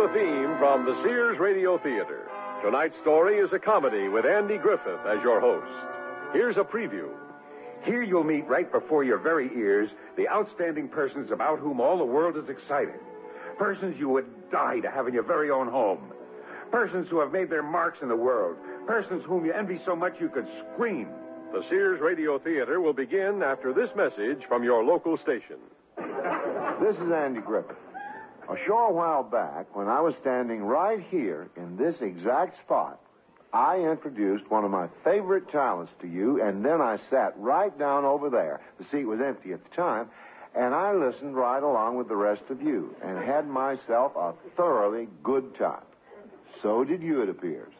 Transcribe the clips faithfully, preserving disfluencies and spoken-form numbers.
a theme from the Sears Radio Theater. Tonight's story is a comedy with Andy Griffith as your host. Here's a preview. Here you'll meet right before your very ears the outstanding persons about whom all the world is excited. Persons you would die to have in your very own home. Persons who have made their marks in the world. Persons whom you envy so much you could scream. The Sears Radio Theater will begin after this message from your local station. This is Andy Griffith. A short while back, when I was standing right here in this exact spot, I introduced one of my favorite talents to you, and then I sat right down over there. The seat was empty at the time, and I listened right along with the rest of you and had myself a thoroughly good time. So did you, it appears.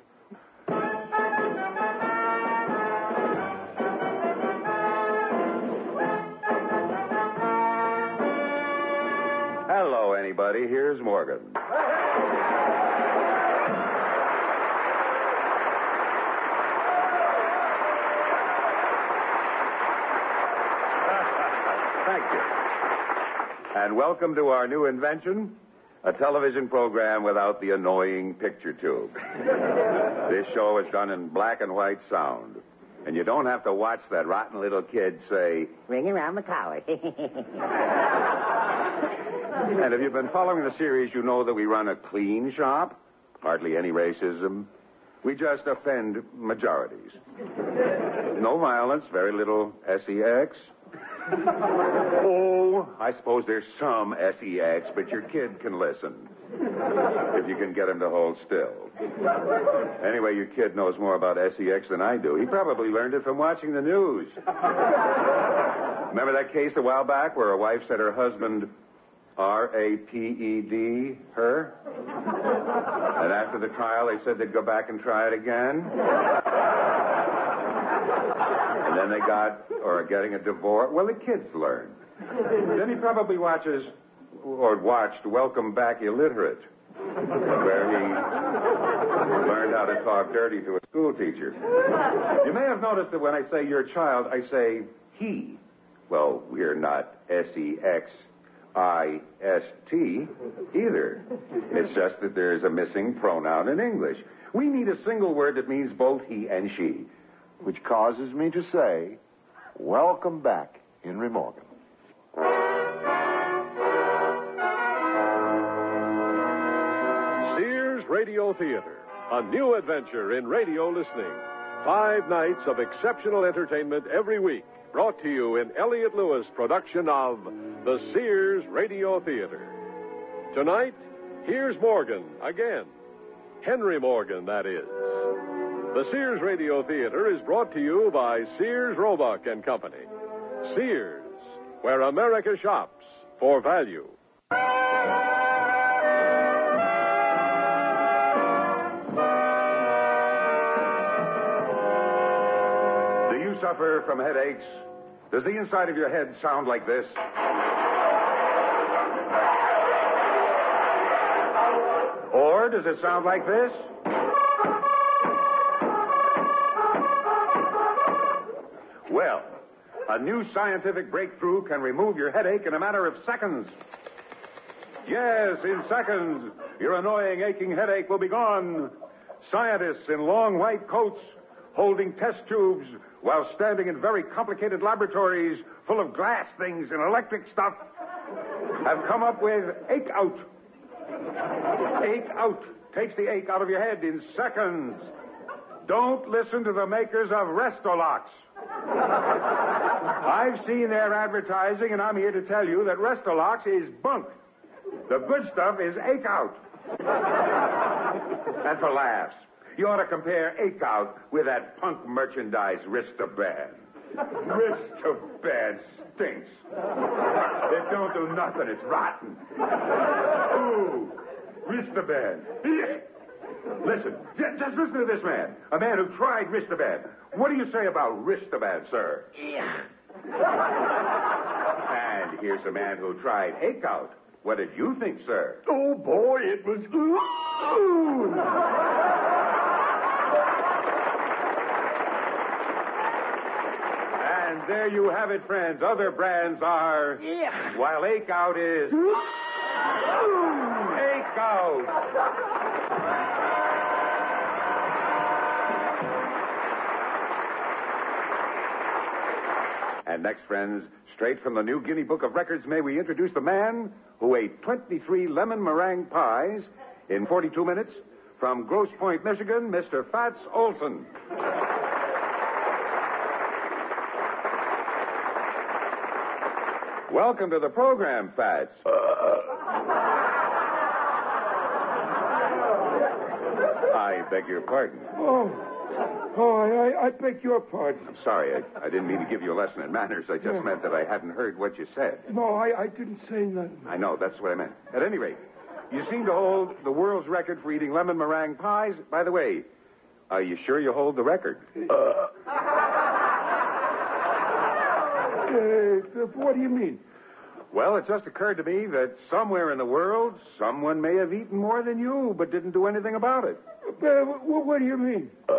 Hello, anybody. Here's Morgan. Thank you. And welcome to our new invention, a television program without the annoying picture tube. This show is done in black and white sound. And you don't have to watch that rotten little kid say, ring around the collar. And if you've been following the series, you know that we run a clean shop. Hardly any racism. We just offend majorities. No violence, very little S E X. Oh, I suppose there's some S E X, but your kid can listen. If you can get him to hold still. Anyway, your kid knows more about S E X than I do. He probably learned it from watching the news. Remember that case a while back where a wife said her husband R A P E D her? And after the trial, they said they'd go back and try it again? And then they got, or are getting a divorce. Well, the kids learned. Then he probably watches, or watched Welcome Back, Illiterate, where he learned how to talk dirty to a school teacher. You may have noticed that when I say your child, I say he. Well, we're not S E X I S T either. It's just that there's a missing pronoun in English. We need a single word that means both he and she. Which causes me to say, welcome back, Henry Morgan. Sears Radio Theater, a new adventure in radio listening. Five nights of exceptional entertainment every week, brought to you in Elliott Lewis production of the Sears Radio Theater. Tonight, here's Morgan again. Henry Morgan, that is. The Sears Radio Theater is brought to you by Sears Roebuck and Company. Sears, where America shops for value. Do you suffer from headaches? Does the inside of your head sound like this? Or does it sound like this? Well, a new scientific breakthrough can remove your headache in a matter of seconds. Yes, in seconds, your annoying, aching headache will be gone. Scientists in long white coats holding test tubes while standing in very complicated laboratories full of glass things and electric stuff have come up with Ache Out. Ache Out takes the ache out of your head in seconds. Don't listen to the makers of Restolox. I've seen their advertising, and I'm here to tell you that Restolox is bunk. The good stuff is Ache Out. And for laughs, you ought to compare Ache Out with that punk merchandise Ristaband. Ristaband stinks. It don't do nothing. It's rotten. Ooh, Ristaband. Listen, j- just listen to this man. A man who tried Ristaband. What do you say about Ristaband, sir? Yeah. And here's a man who tried Ache Out. What did you think, sir? Oh, boy, it was good. And there you have it, friends. Other brands are... Yeah. While Ache Out is... Take out. And next, friends, straight from the New Guinea Book of Records, may we introduce the man who ate twenty-three lemon meringue pies in forty-two minutes from Grosse Pointe, Michigan, Mister Fats Olson. Welcome to the program, Fats. Uh, I beg your pardon. Oh, oh, I, I beg your pardon. I'm sorry. I, I didn't mean to give you a lesson in manners. I just yeah. meant that I hadn't heard what you said. No, I, I didn't say nothing. I know. That's what I meant. At any rate, you seem to hold the world's record for eating lemon meringue pies. By the way, are you sure you hold the record? Uh. Uh, what do you mean? Well, it just occurred to me that somewhere in the world, someone may have eaten more than you, but didn't do anything about it. Uh, what do you mean? Uh.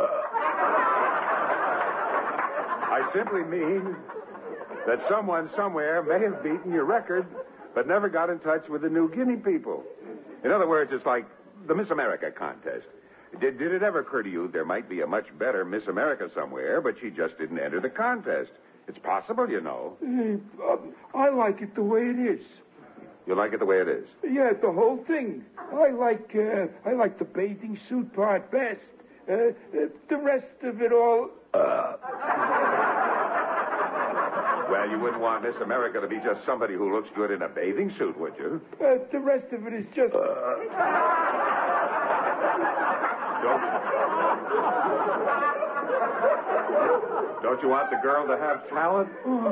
I simply mean that someone somewhere may have beaten your record, but never got in touch with the New Guinea people. In other words, it's like the Miss America contest. Did, did it ever occur to you there might be a much better Miss America somewhere, but she just didn't enter the contest? It's possible, you know. Uh, I like it the way it is. You like it the way it is? Yeah, the whole thing. I like uh, I like the bathing suit part best. Uh, uh, the rest of it all... Uh... Well, you wouldn't want Miss America to be just somebody who looks good in a bathing suit, would you? Uh, the rest of it is just... Uh... Don't... Don't you want the girl to have talent? Oh.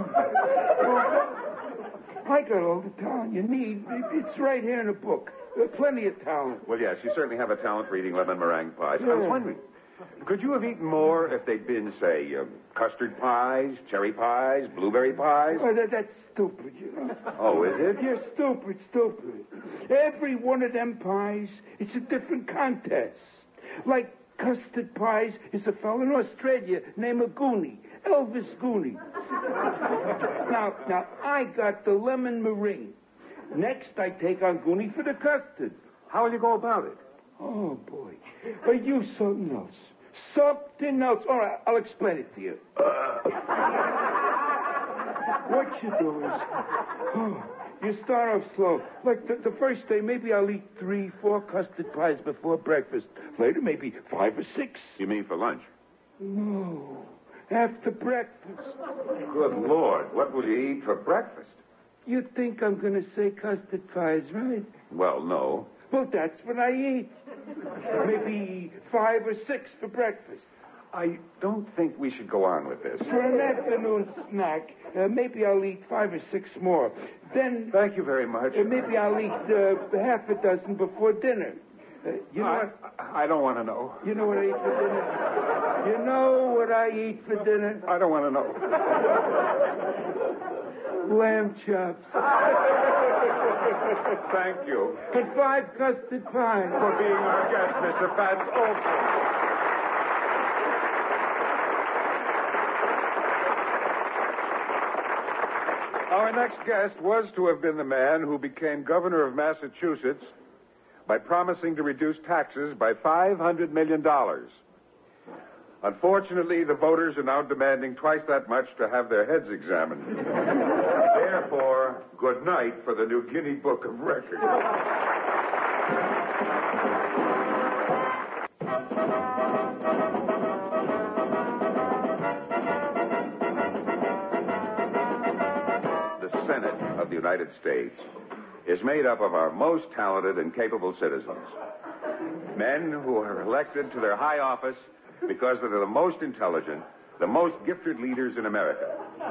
I got all the talent you need. It's right here in the book. There's plenty of talent. Well, yes, you certainly have a talent for eating lemon meringue pies. Yeah. I was wondering, could you have eaten more if they'd been, say, uh, custard pies, cherry pies, blueberry pies? Oh, that, that's stupid, you know. Oh, is it? You're stupid, stupid. Every one of them pies, it's a different contest. Like custard pies is a fellow in Australia named Goonie, Elvis Goonie. now, now, I got the lemon meringue. Next, I take on Goonie for the custard. How will you go about it? Oh, boy. Are you something else? Something else. All right, I'll explain it to you. Uh. What you do is, oh, you start off slow. Like the, the first day, maybe I'll eat three, four custard pies before breakfast. Later, maybe five or six. You mean for lunch? No, after breakfast. Good Lord, what will you eat for breakfast? You think I'm going to say custard pies, right? Well, no. Well, that's what I eat. Maybe five or six for breakfast. I don't think we should go on with this. For an afternoon snack, uh, maybe I'll eat five or six more. Then... Thank you very much. Uh, maybe I'll eat uh, half a dozen before dinner. Uh, you know I, what? I don't want to know. You know what I eat for dinner? You know what I eat for dinner? I don't want to know. Lamb chops. Thank you. And five custard pies. For being our guest, Mister Fats Olson. Our next guest was to have been the man who became governor of Massachusetts by promising to reduce taxes by five hundred million dollars. Unfortunately, the voters are now demanding twice that much to have their heads examined. Therefore, good night for the New Guinea Book of Records. The Senate of the United States is made up of our most talented and capable citizens. Men who are elected to their high office because they're the most intelligent, the most gifted leaders in America.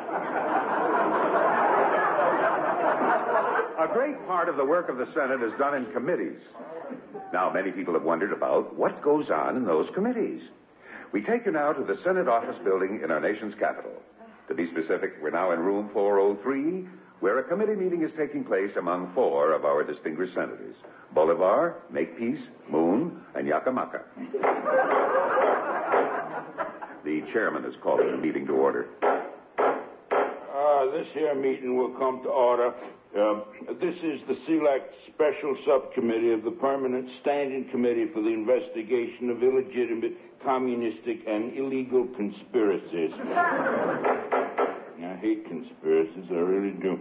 A great part of the work of the Senate is done in committees. Now, many people have wondered about what goes on in those committees. We take you now to the Senate office building in our nation's capital. To be specific, we're now in room four oh three, where a committee meeting is taking place among four of our distinguished senators: Bolivar, Makepeace, Moon, and Yacamaca. The chairman is calling the meeting to order. Uh, this here meeting will come to order. Uh, this is the Select Special Subcommittee of the Permanent Standing Committee for the Investigation of Illegitimate, Communistic, and Illegal Conspiracies. I hate conspiracies, I really do.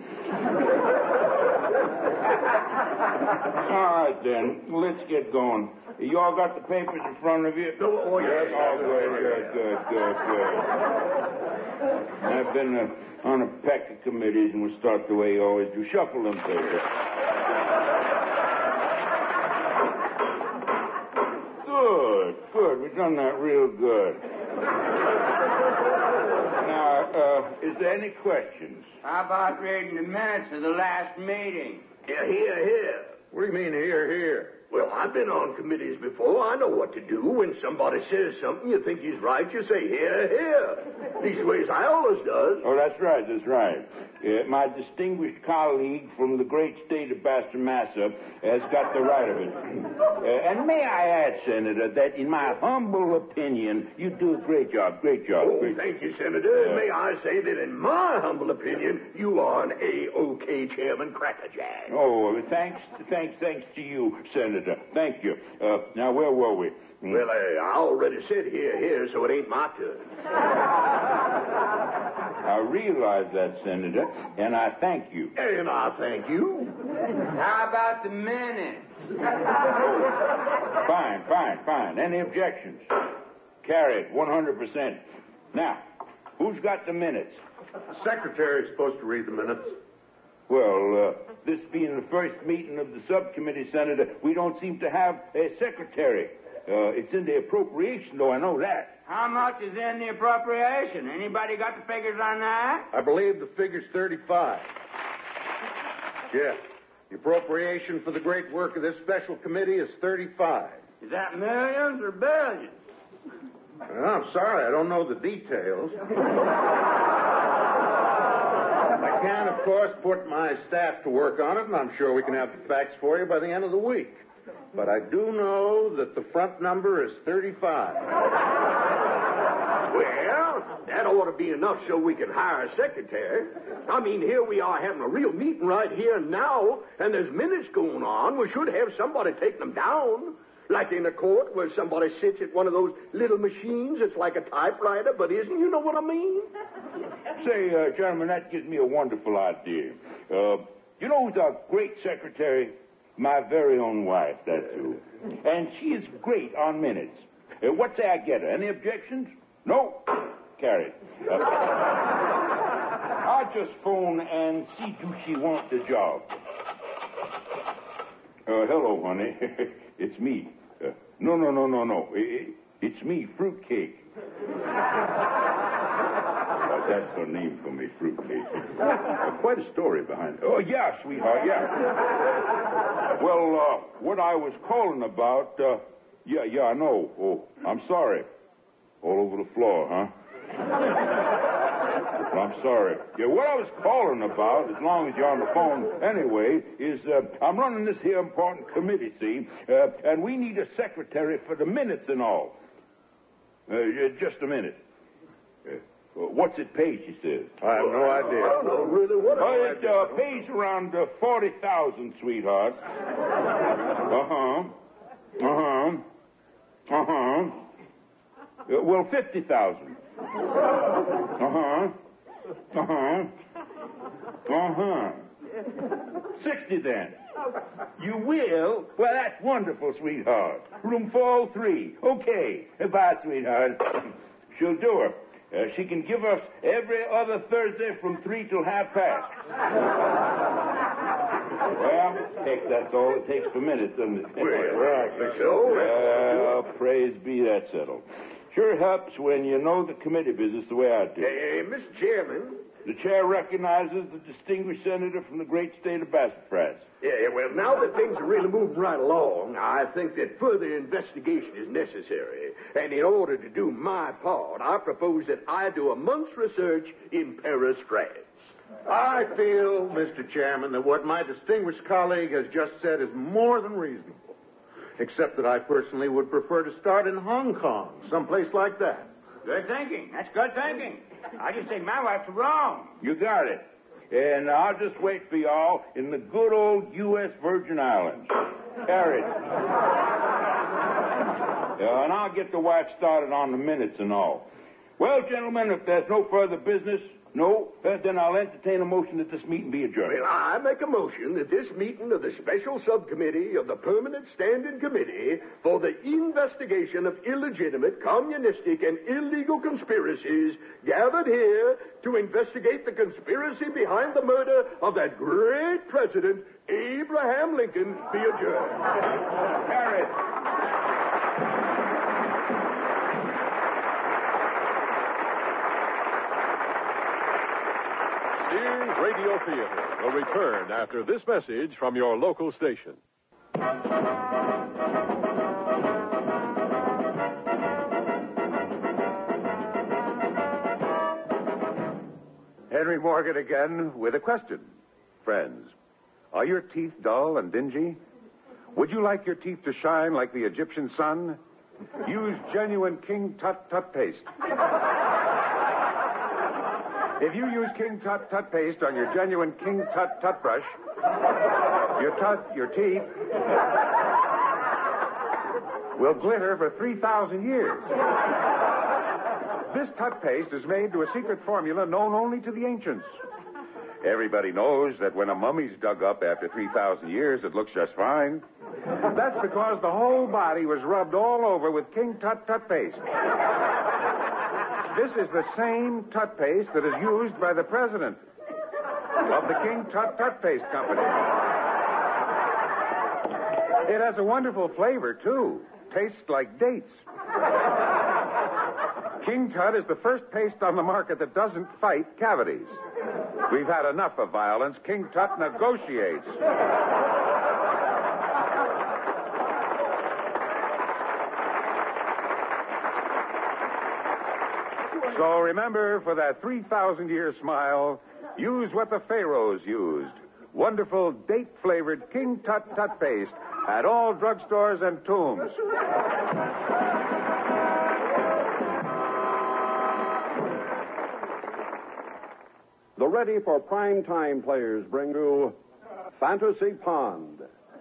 All right, then, let's get going. You all got the papers in front of you? Oh, oh yes. Oh, good, good, good, good, good. I've been uh, on a pack of committees, and we'll start the way you always do. Shuffle them papers. Good, good. We've done that real good. Now, uh, is there any questions? How about reading the minutes of the last meeting? Yeah, here, here. What do you mean, here, here? Well, I've been on committees before. I know what to do. When somebody says something, you think he's right, you say, here, here. These ways I always does. Oh, that's right, that's right. Uh, my distinguished colleague from the great state of Bastamasa has got the right of it. Uh, and may I add, Senator, that in my humble opinion, you do a great job, great job. Oh, great thank you, Senator. Uh, May I say that in my humble opinion, you are an A-OK Chairman Crackerjack. Oh, thanks, thanks, thanks to you, Senator. Thank you. Uh, now, where were we? Mm. Well, I, I already said here, here, so it ain't my turn. I realize that, Senator, and I thank you. And I thank you. How about the minutes? Fine, fine, fine. Any objections? Carried, one hundred percent. Now, who's got the minutes? The secretary's supposed to read the minutes. Well, uh, this being the first meeting of the subcommittee, Senator, we don't seem to have a secretary. Uh, it's in the appropriation, though, I know that. How much is in the appropriation? Anybody got the figures on that? I believe the figure's thirty-five. Yeah. The appropriation for the great work of this special committee is thirty-five. Is that millions or billions? Well, I'm sorry, I don't know the details. I can, of course, put my staff to work on it, and I'm sure we can have the facts for you by the end of the week. But I do know that the front number is thirty-five. Well, that ought to be enough so we can hire a secretary. I mean, here we are having a real meeting right here and now, and there's minutes going on. We should have somebody take them down. Like in a court where somebody sits at one of those little machines. It's like a typewriter, but isn't, you know what I mean? Say, uh, gentlemen, that gives me a wonderful idea. Uh, you know who's a great secretary? My very own wife, that's who. And she is great on minutes. Uh, what say I get her? Any objections? No? Carried. Uh, I'll just phone and see do she want the job. Uh, hello, honey. It's me. Uh, no, no, no, no, no. It, it's me, Fruitcake. uh, that's her name for me, Fruitcake. Uh, quite a story behind it. Oh, yeah, sweetheart, yeah. Well, uh, what I was calling about, uh, yeah, yeah, I know. Oh, I'm sorry. All over the floor, huh? Well, I'm sorry. Yeah, what I was calling about, as long as you're on the phone anyway, is uh, I'm running this here important committee, see, uh, and we need a secretary for the minutes and all. Uh, just a minute. Uh, what's it pay, she says? I have no idea. I don't know really what Well, I it uh, pays around uh, forty thousand, sweetheart. Uh-huh. Uh-huh. Uh-huh. Uh, well, fifty thousand. Uh-huh. Uh-huh. Uh-huh. Sixty then. You will? Well, that's wonderful, sweetheart. Room four oh three. Okay. Bye, sweetheart. She'll do her. Uh, she can give us every other Thursday from three till half past. Well, heck, that's all it takes for minutes, doesn't it? Well, I think so. Well, praise be, that's settled. Sure helps when you know the committee business the way I do. Hey, Mister Chairman. The chair recognizes the distinguished senator from the great state of Sassafras. Yeah, well, now that things are really moving right along, I think that further investigation is necessary. And in order to do my part, I propose that I do a month's research in Paris, France. I feel, Mister Chairman, that what my distinguished colleague has just said is more than reasonable. Except that I personally would prefer to start in Hong Kong, someplace like that. Good thinking. That's good thinking. I just think my wife's wrong. You got it. And I'll just wait for y'all in the good old U S Virgin Islands. Carry it. Yeah, and I'll get the wife started on the minutes and all. Well, gentlemen, if there's no further business, no, uh, then I'll entertain a motion that this meeting be adjourned. Well, I make a motion that this meeting of the Special Subcommittee of the Permanent Standing Committee for the Investigation of Illegitimate, Communistic, and Illegal Conspiracies gathered here to investigate the conspiracy behind the murder of that great president, Abraham Lincoln, be adjourned. Carry it. Sears Radio Theater will return after this message from your local station. Henry Morgan again with a question. Friends, are your teeth dull and dingy? Would you like your teeth to shine like the Egyptian sun? Use genuine King Tut Tut paste. If you use King Tut Tut paste on your genuine King Tut Tut brush, your tut, your teeth, will glitter for three thousand years. This Tut paste is made to a secret formula known only to the ancients. Everybody knows that when a mummy's dug up after three thousand years, it looks just fine. That's because the whole body was rubbed all over with King Tut Tut paste. This is the same Tut paste that is used by the president of the King Tut Tut Paste Company. It has a wonderful flavor, too. Tastes like dates. King Tut is the first paste on the market that doesn't fight cavities. We've had enough of violence. King Tut negotiates. So remember, for that three thousand year smile, use what the pharaohs used. Wonderful date-flavored King Tut Tut paste at all drugstores and tombs. The Ready for Prime Time players bring you Fantasy Pond.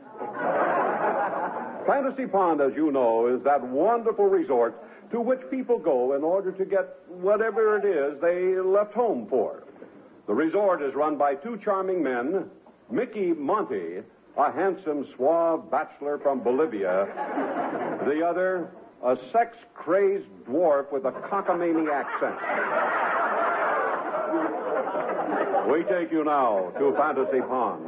Fantasy Pond, as you know, is that wonderful resort to which people go in order to get whatever it is they left home for. The resort is run by two charming men, Mickey Monty, a handsome, suave bachelor from Bolivia, the other, a sex-crazed dwarf with a cockamamie accent. We take you now to Fantasy Pond.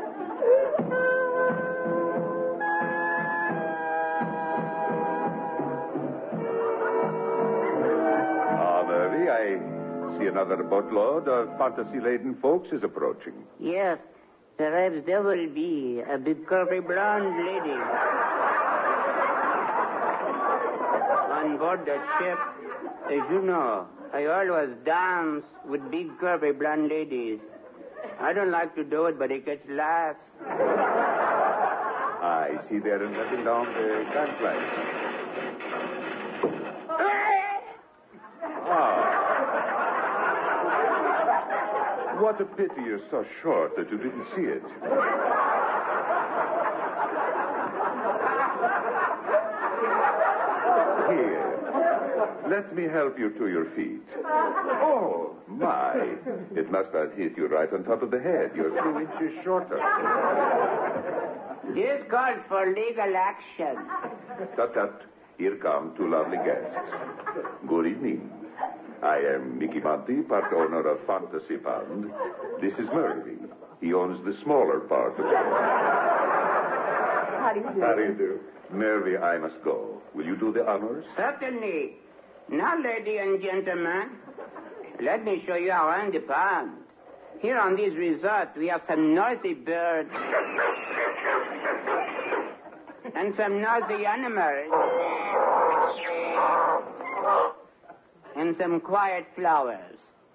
I see another boatload of fantasy-laden folks is approaching. Yes, perhaps there will be a big curvy blonde lady on board the ship. As you know, I always dance with big curvy blonde ladies. I don't like to do it, but it gets laughs. I see they're letting down the gangplank. Ah. What a pity you're so short that you didn't see it. Here, let me help you to your feet. Oh, my. It must have hit you right on top of the head. You're two inches shorter. This calls for legal action. Tut, tut. Here come two lovely guests. Good evening. I am Mickey Monty, part owner of Fantasy Pond. This is Murphy. He owns the smaller part of it. How do you do? How do you do? Murphy, I must go. Will you do the honors? Certainly. Now, ladies and gentlemen, let me show you around the pond. Here on this resort, we have some noisy birds and some noisy animals and some quiet flowers.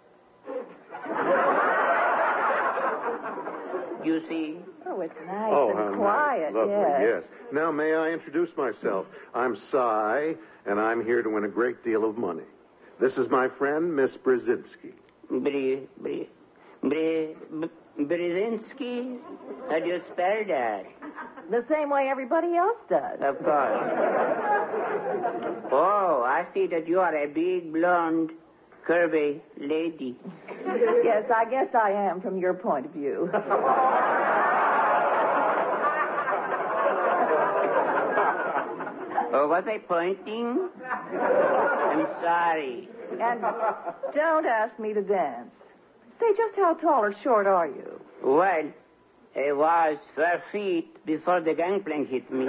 You see? Oh, it's nice Oh, and how quiet, nice. Lovely, yes. yes. Now, may I introduce myself? I'm Cy, and I'm here to win a great deal of money. This is my friend, Miss Brzezinski. Bri, Bri. Bre- B- Brzezinski? How do you spell that? The same way everybody else does. Of course. Oh, I see that you are a big, blonde, curvy lady. Yes, I guess I am from your point of view. Oh, was I pointing? I'm sorry. And don't ask me to dance. Say, just how tall or short are you? Well, I was four feet before the gangplank hit me.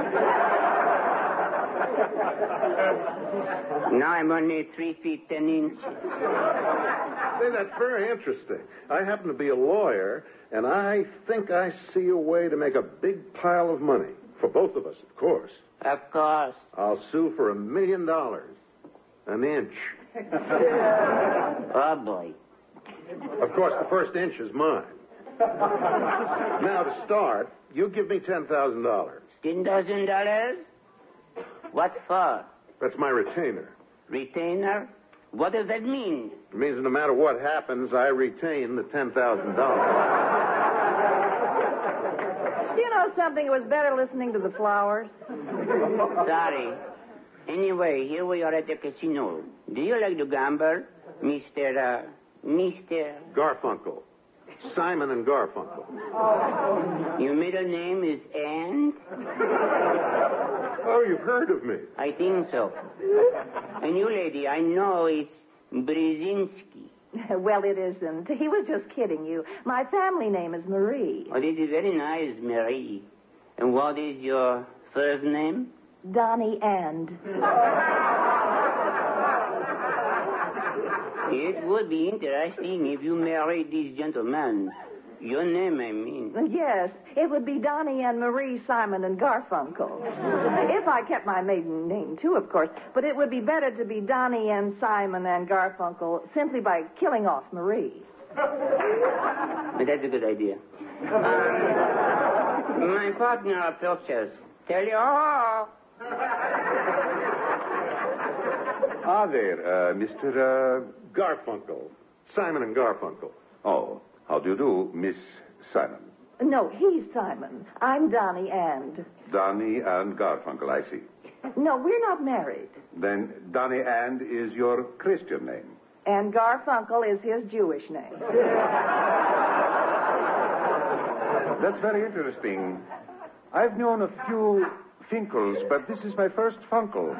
Now I'm only three feet ten inches. Say, that's very interesting. I happen to be a lawyer, and I think I see a way to make a big pile of money. For both of us, of course. Of course. I'll sue for a million dollars. An inch. Oh, boy. Of course, the first inch is mine. Now, to start, you give me ten thousand dollars. ten thousand dollars? What for? That's my retainer. Retainer? What does that mean? It means no matter what happens, I retain the ten thousand dollars. You know something? It was better listening to the flowers. Sorry. Anyway, here we are at the casino. Do you like to gamble, Mister, uh, Mister Garfunkel. Simon and Garfunkel. Your middle name is Ann? Oh, you've heard of me. I think so. And you, lady, I know it's Brzezinski. Well, it isn't. He was just kidding you. My family name is Marie. Oh, this is very nice, Marie. And what is your first name? Donnie And. It would be interesting if you married this gentleman. Your name, I mean. Yes, it would be Donnie and Marie Simon and Garfunkel. If I kept my maiden name, too, of course. But it would be better to be Donnie and Simon and Garfunkel simply by killing off Marie. But that's a good idea. Uh, my partner approaches. Tell you all. Ah, there, uh, Mister Uh, Garfunkel. Simon and Garfunkel. Oh, how do you do, Miss Simon? No, he's Simon. I'm Donnie And. Donnie and Garfunkel, I see. No, we're not married. Then Donnie And is your Christian name. And Garfunkel is his Jewish name. That's very interesting. I've known a few Finkles, but this is my first Funkel.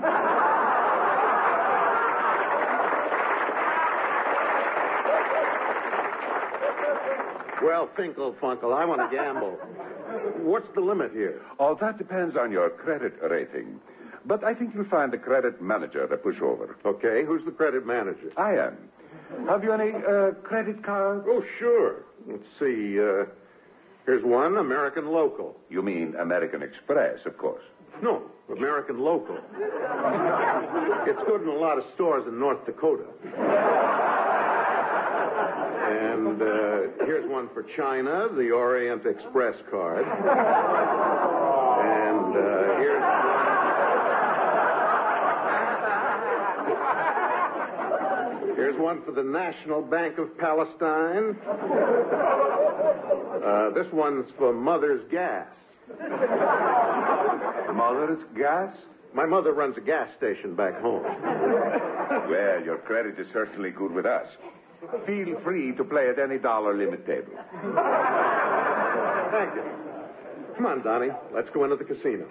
Well, Finkel, Funkel, I want to gamble. What's the limit here? Oh, that depends on your credit rating. But I think you'll find the credit manager to push over. Okay, who's the credit manager? I am. Have you any uh, credit cards? Oh, sure. Let's see. Uh, here's one, American Local. You mean American Express, of course. No, American Local. It's good in a lot of stores in North Dakota. And uh, here's one for China, the Orient Express card. And uh, here's one. Here's one for the National Bank of Palestine. Uh, this one's for Mother's Gas. Mother's Gas? My mother runs a gas station back home. Well, your credit is certainly good with us. Feel free to play at any dollar limit table. Thank you. Come on, Donnie. Let's go into the casino.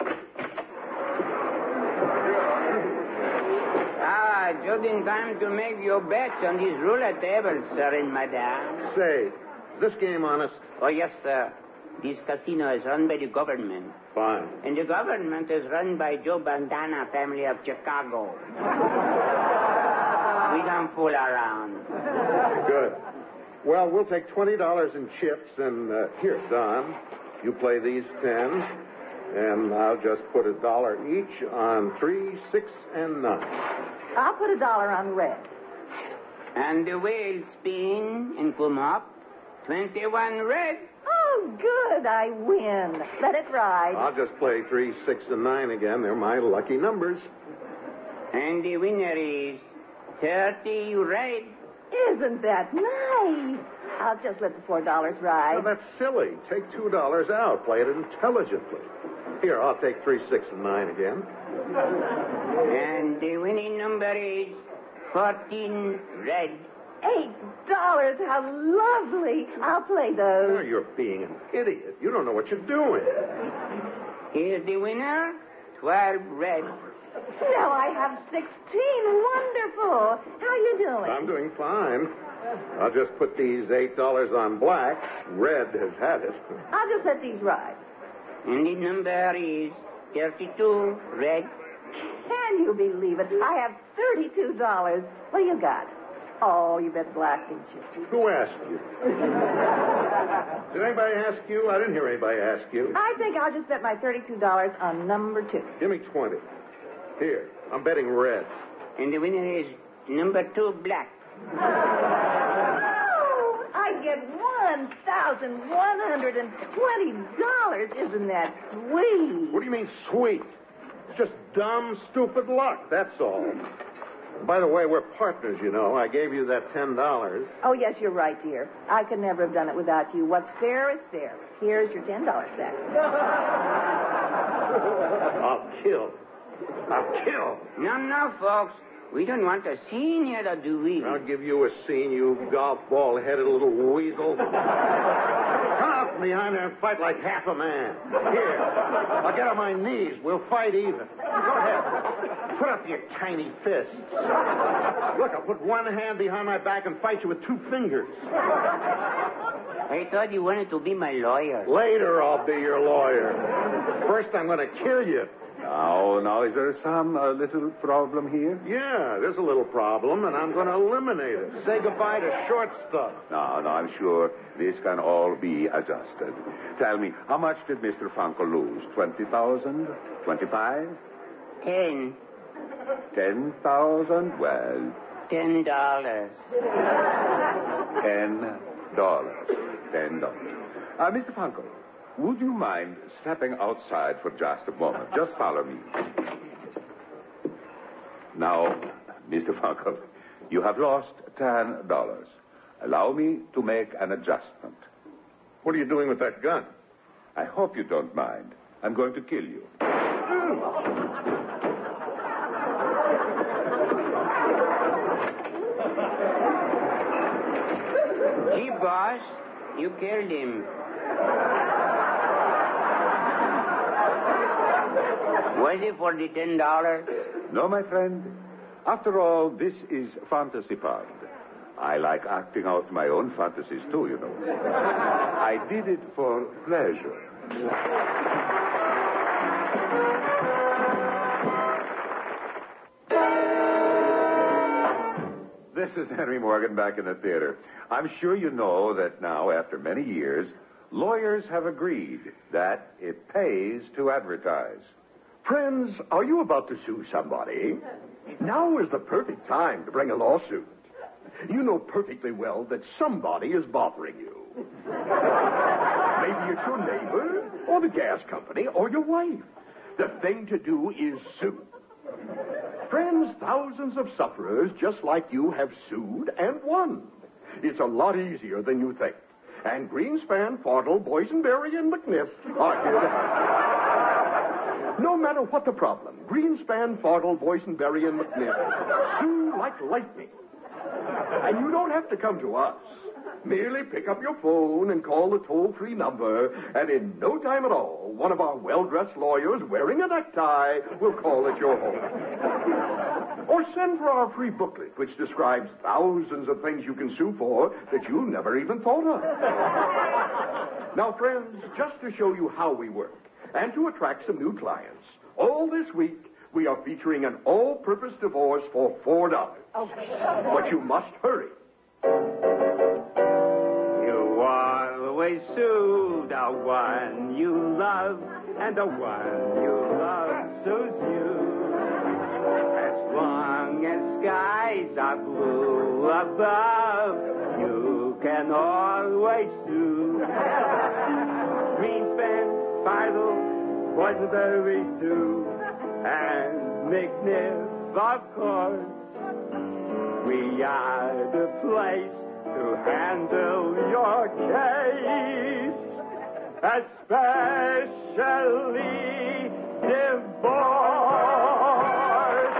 Ah, just in time to make your bets on these roulette tables, sir and madame. Say, is this game honest? Oh, yes, sir. This casino is run by the government. Fine. And the government is run by Joe Bandana family of Chicago. We don't fool around. Good. Well, we'll take twenty dollars in chips, and uh, here, Don, you play these ten, and I'll just put a dollar each on three, six, and nine. I'll put a dollar on red. And the wheel spin and come up. twenty-one red. Oh, good. I win. Let it ride. I'll just play three, six, and nine again. They're my lucky numbers. And the winner is thirty red. Isn't that nice? I'll just let the four dollars ride. Now, that's silly. Take two dollars out. Play it intelligently. Here, I'll take three, six, and nine again. And the winning number is fourteen red. Eight dollars. How lovely. I'll play Oh, those. you're being an idiot. You don't know what you're doing. Here's the winner, twelve red. Now I have sixteen. Wonderful. How you doing? I'm doing fine. I'll just put these eight dollars on black. Red has had it. I'll just let these ride. And the number is thirty-two red. Can you believe it? I have thirty-two dollars. What do you got? Oh, you bet black, didn't you? Who asked you? Did anybody ask you? I didn't hear anybody ask you. I think I'll just bet my thirty-two dollars on number two. Give me twenty. Here, I'm betting red. And the winner is number two black. Oh, I get one thousand one hundred twenty dollars. Isn't that sweet? What do you mean, sweet? It's just dumb, stupid luck, that's all. By the way, we're partners, you know. I gave you that ten dollars. Oh, yes, you're right, dear. I could never have done it without you. What's fair is fair. Here's your ten dollars back. I'll kill. I'll kill. No, no, folks. We don't want a scene here, do we? I'll give you a scene, you golf ball-headed little weasel. Come out from behind there and fight like half a man. Here, I'll get on my knees. We'll fight even. Go ahead. Put up your tiny fists. Look, I'll put one hand behind my back and fight you with two fingers. I thought you wanted to be my lawyer. Later, I'll be your lawyer. First, I'm going to kill you. Now, now, is there some uh, little problem here? Yeah, there's a little problem, and I'm going to eliminate it. Say goodbye to short stuff. No, no, I'm sure this can all be adjusted. Tell me, how much did Mister Funkel lose? Twenty thousand? Twenty-five? Ten. Ten thousand? Well, Ten dollars. ten dollars. Ten dollars. Uh, Mister Funkel, would you mind stepping outside for just a moment? Just follow me. Now, Mister Funkel, you have lost ten dollars. Allow me to make an adjustment. What are you doing with that gun? I hope you don't mind. I'm going to kill you. Gee, boss, you killed him. Was it for the ten dollars? No, my friend. After all, this is Fantasy Pond. I like acting out my own fantasies, too, you know. I did it for pleasure. This is Henry Morgan back in the theater. I'm sure you know that now, after many years, lawyers have agreed that it pays to advertise. Friends, are you about to sue somebody? Now is the perfect time to bring a lawsuit. You know perfectly well that somebody is bothering you. Maybe it's your neighbor, or the gas company, or your wife. The thing to do is sue. Friends, thousands of sufferers just like you have sued and won. It's a lot easier than you think. And Greenspan, Fardell, Boysenberry, and McNiff are here to help. No matter what the problem, Greenspan, Fardell, Boysenberry, and McNiff sue like lightning. And you don't have to come to us. Merely pick up your phone and call the toll-free number, and in no time at all, one of our well-dressed lawyers wearing a necktie will call at your home. Or send for our free booklet, which describes thousands of things you can sue for that you never even thought of. Now, friends, just to show you how we work, and to attract some new clients, all this week, we are featuring an all-purpose divorce for four dollars. Oh. But you must hurry. You always sue the one you love, and the one you love sues you. As long as skies are blue above, you can always sue. Greenspan, Fardell, Boysenberry too, and McNiff, of course. We are the place to handle your case, especially divorce.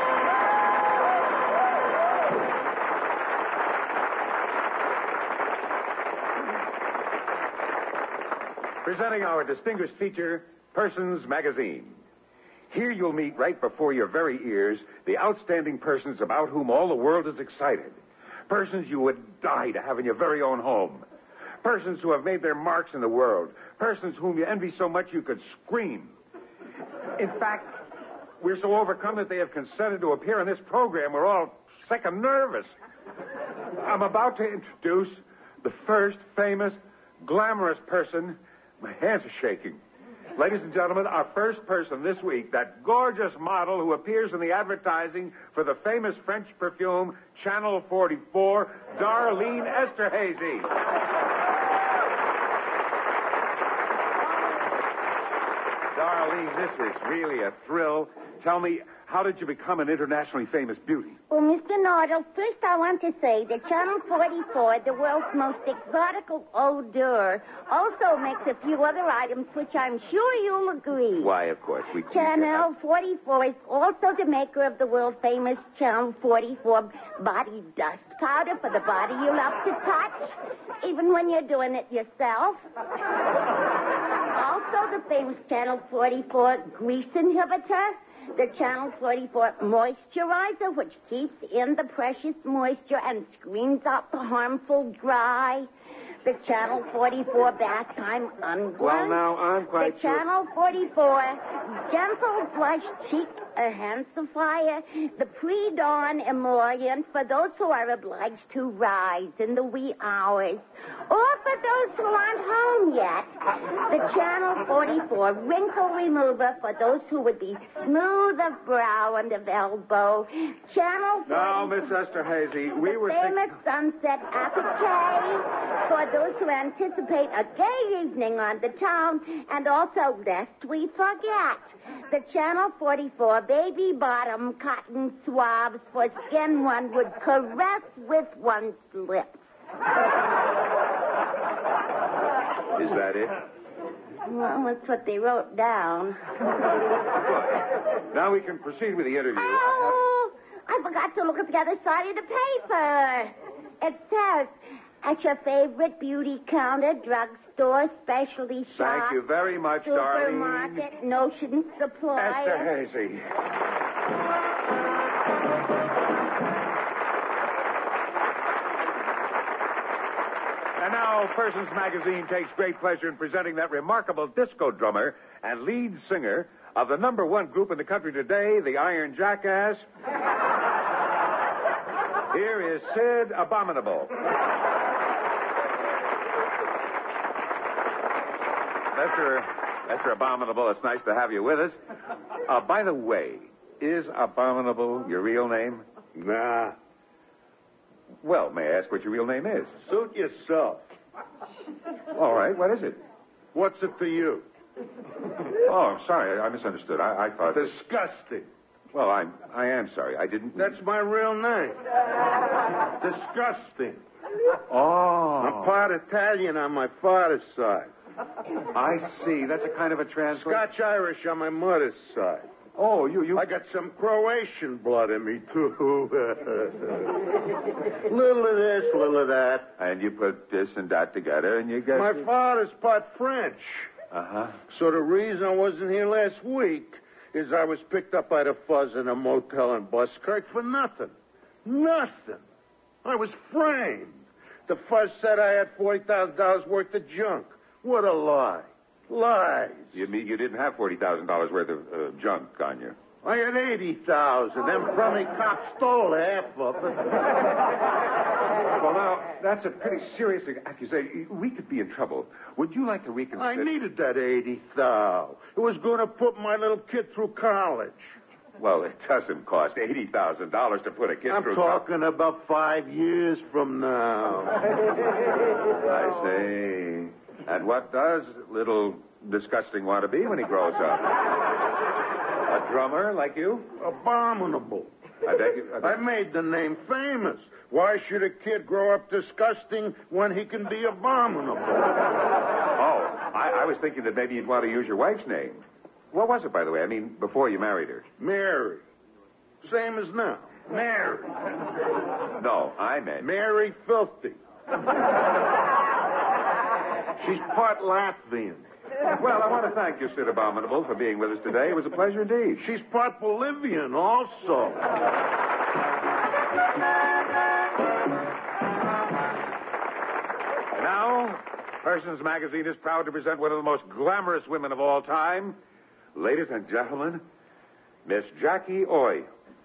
Presenting our distinguished feature, Persons Magazine. Here you'll meet right before your very ears the outstanding persons about whom all the world is excited. Persons you would die to have in your very own home. Persons who have made their marks in the world. Persons whom you envy so much you could scream. In fact, we're so overcome that they have consented to appear in this program. We're all sick and nervous. I'm about to introduce the first famous, glamorous person. My hands are shaking. Ladies and gentlemen, our first person this week, that gorgeous model who appears in the advertising for the famous French perfume Channel forty-four, Darlene Esterhazy. Darlene, this is really a thrill. Tell me, how did you become an internationally famous beauty? Well, Mister Nardle, first I want to say that Channel forty-four, the world's most exotic odor, also makes a few other items which I'm sure you'll agree. Why, of course, we Channel forty-four is also the maker of the world famous Channel forty-four body dust powder for the body you love to touch, even when you're doing it yourself. Also the famous Channel forty-four grease inhibitor. The Channel forty-four moisturizer, which keeps in the precious moisture and screens out the harmful dry. The Channel forty-four bath time unguent. Well, now, I'm quite The sure... Channel forty-four gentle blush cheek enhancifier. The pre-dawn emollient for those who are obliged to rise in the wee hours. Or for those who aren't home yet. The Channel forty-four wrinkle remover for those who would be smooth of brow and of elbow. Channel forty-four... Now, Miss Esterhazy, we were... famous think- sunset applique for those who anticipate a gay evening on the town, and also, lest we forget, the Channel forty-four baby bottom cotton swabs for skin one would caress with one's lips. Is that it? Well, that's what they wrote down. Now we can proceed with the interview. Oh, I forgot to look at the other side of the paper. It says, at your favorite beauty counter, drugstore, specialty shop. Thank you very much, Darlene. Supermarket, notion supply. Esterhazy. And now, Persons Magazine takes great pleasure in presenting that remarkable disco drummer and lead singer of the number one group in the country today, the Iron Jackass. Here is Sid Abominable. Mister Mister Abominable, it's nice to have you with us. Uh, by the way, is Abominable your real name? Nah. Well, may I ask what your real name is? Suit yourself. All right, what is it? What's it to you? Oh, I'm sorry, I misunderstood. I, I thought... Disgusting. Well, I'm, I am sorry. I didn't... That's my real name. Disgusting. Oh. I'm part Italian on my father's side. I see. That's a kind of a translation. Scotch-Irish on my mother's side. Oh, you, you... I got some Croatian blood in me, too. Little of this, little of that. And you put this and that together, and you get... My father's part French. Uh-huh. So the reason I wasn't here last week is I was picked up by the fuzz in a motel in Buskirk for nothing. Nothing. I was framed. The fuzz said I had forty thousand dollars worth of junk. What a lie. Lies. You mean you didn't have forty thousand dollars worth of uh, junk on you? I had eighty thousand. Them crummy cops stole half of it. Well, now, that's a pretty serious accusation. We could be in trouble. Would you like to reconsider? I needed that eighty thousand. It was going to put my little kid through college. Well, it doesn't cost eighty thousand dollars to put a kid I'm through... I'm talking about five years from now. I see. And what does little disgusting want to be when he grows up? A drummer like you? Abominable. I beg you... I, beg... I made the name famous. Why should a kid grow up disgusting when he can be abominable? Oh, I, I was thinking that maybe you'd want to use your wife's name. What was it, by the way? I mean, before you married her. Mary. Same as now. Mary. No, I meant... Mary Filthy. She's part Latvian. Well, I want to thank you, Sid Abominable, for being with us today. It was a pleasure indeed. She's part Bolivian also. Now, Persons Magazine is proud to present one of the most glamorous women of all time. Ladies and gentlemen, Miss Jackie Oy.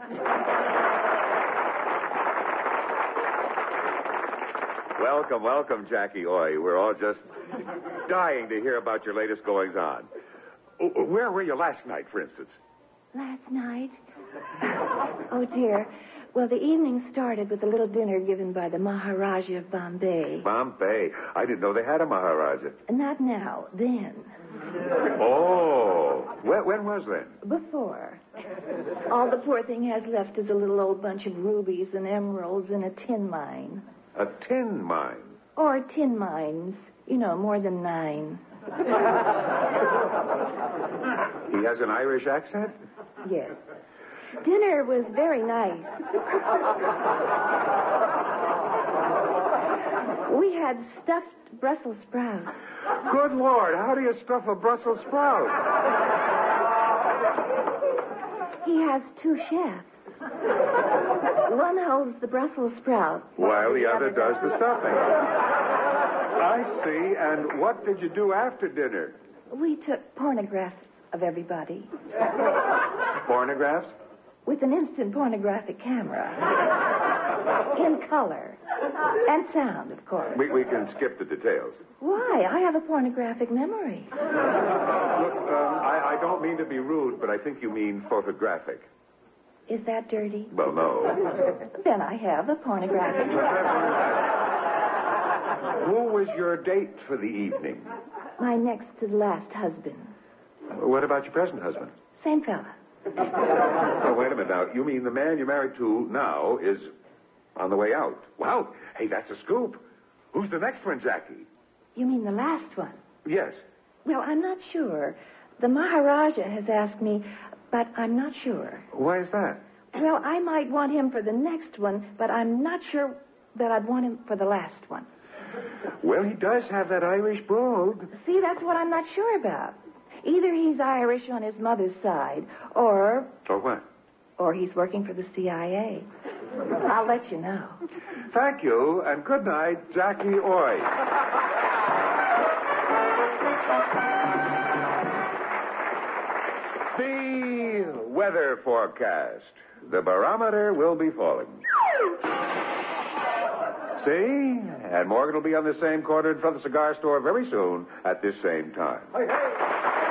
Welcome, welcome, Jackie Oy. We're all just dying to hear about your latest goings-on. Where were you last night, for instance? Last night? Oh, dear. Well, the evening started with a little dinner given by the Maharaja of Bombay. Bombay. I didn't know they had a Maharaja. Not now, then. Oh. When, when was then? Before. All the poor thing has left is a little old bunch of rubies and emeralds in a tin mine. A tin mine? Or tin mines. You know, more than nine. He has an Irish accent? Yes. Dinner was very nice. We had stuffed Brussels sprouts. Good Lord, how do you stuff a Brussels sprout? He has two chefs. One holds the Brussels sprout. While the other does the stuffing. I see. And what did you do after dinner? We took pornographs of everybody. Pornographs? With an instant pornographic camera. In color. And sound, of course. We, we can skip the details. Why? I have a pornographic memory. Look, um, I, I don't mean to be rude, but I think you mean photographic. Is that dirty? Well, no. Then I have a pornographic memory. Who was your date for the evening? My next to the last husband. What about your present husband? Same fella. Oh, wait a minute now. You mean the man you're married to now is on the way out? Wow. Hey, that's a scoop. Who's the next one, Jackie? You mean the last one? Yes. Well, I'm not sure. The Maharaja has asked me, but I'm not sure. Why is that? Well, I might want him for the next one, but I'm not sure that I'd want him for the last one. Well, he does have that Irish brogue. See, that's what I'm not sure about. Either he's Irish on his mother's side, or... Or what? Or he's working for the C I A. I'll let you know. Thank you, and good night, Jackie Oy. The weather forecast. The barometer will be falling. See? And Morgan will be on the same corner in front of the cigar store very soon at this same time. Hey, hey.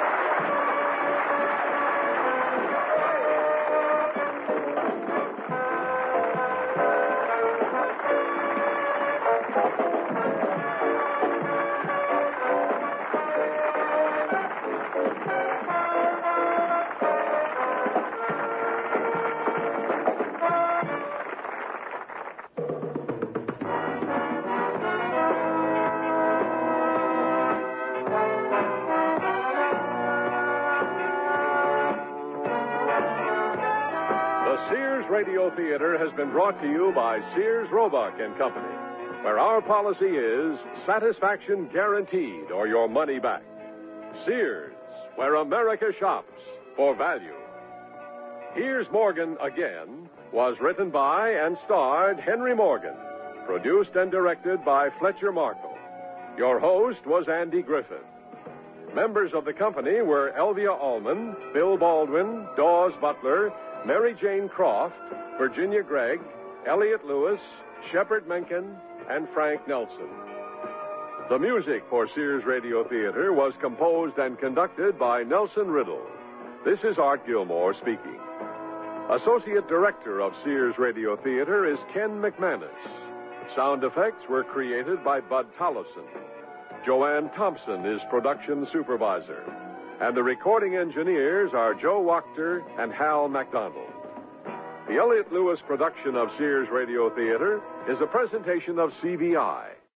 Radio Theater has been brought to you by Sears Roebuck and Company, where our policy is satisfaction guaranteed or your money back. Sears, where America shops for value. Here's Morgan Again was written by and starred Henry Morgan, produced and directed by Fletcher Markle. Your host was Andy Griffith. Members of the company were Elvia Allman, Bill Baldwin, Dawes Butler, Mary Jane Croft, Virginia Gregg, Elliott Lewis, Shepard Menken, and Frank Nelson. The music for Sears Radio Theater was composed and conducted by Nelson Riddle. This is Art Gilmore speaking. Associate Director of Sears Radio Theater is Ken McManus. Sound effects were created by Bud Tollefson. Joanne Thompson is production supervisor. And the recording engineers are Joe Wachter and Hal MacDonald. The Elliott Lewis production of Sears Radio Theater is a presentation of C B I,